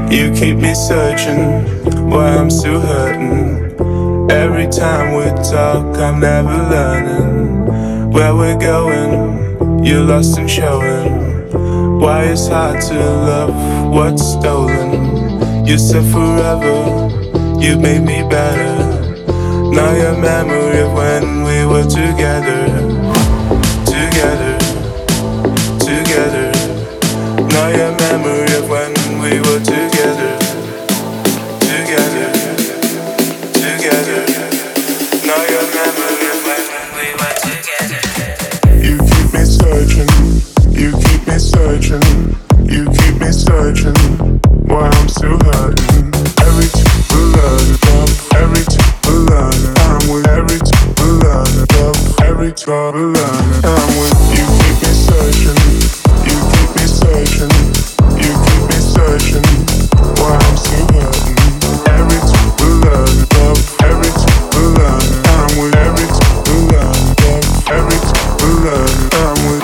You keep me searching why I'm still hurting. Every time we talk, I'm never learning where we're going. You're lost and showing why it's hard to love what's stolen. You said forever, you made me better. Now your memory of when we were together, together, together. Now your memory of when we were together, together, together. Now your memory of when we were together. You keep me searching, you keep me searching, you keep me searching. Why I'm still hurting. Every time we learn, love. Every time we learn, I'm with. Every time we learn, love. Every time we learn, I'm with. You keep me searching, you keep me searching, you keep me searching. Why I'm still hurting. Every time we learn, love. Every time we learn, I'm with. Every time we learn, love. Every time we learn, I'm with.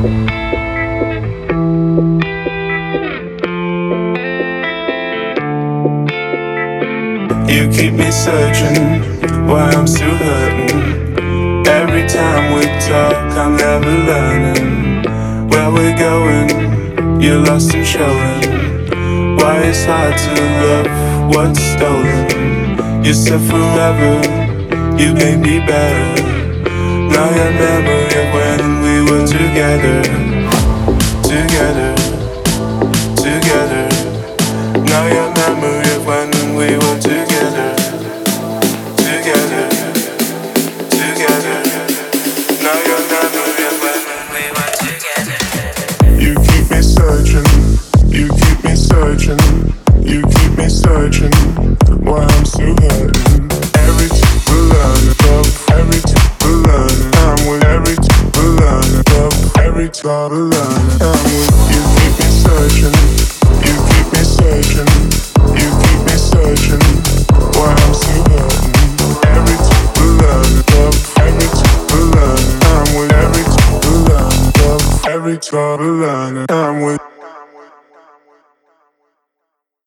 You keep me searching why I'm still hurting. Every time we talk, I'm never learning where we're going. You're lost and showing why it's hard to love what's stolen. You said forever, you made me better. Now your memory of when we were together, together, together. Now your memory of when we were together, together, together. Now your memory of when we were together. You keep me searching, you keep me searching, you keep me searching. Why I'm still hurting. Every time we learn, love. Every time we learn, I'm with. Every time we learn, love. Every time we learn, I'm with. You keep me searching, you keep me searching, you keep me searching. Why I'm still hurting.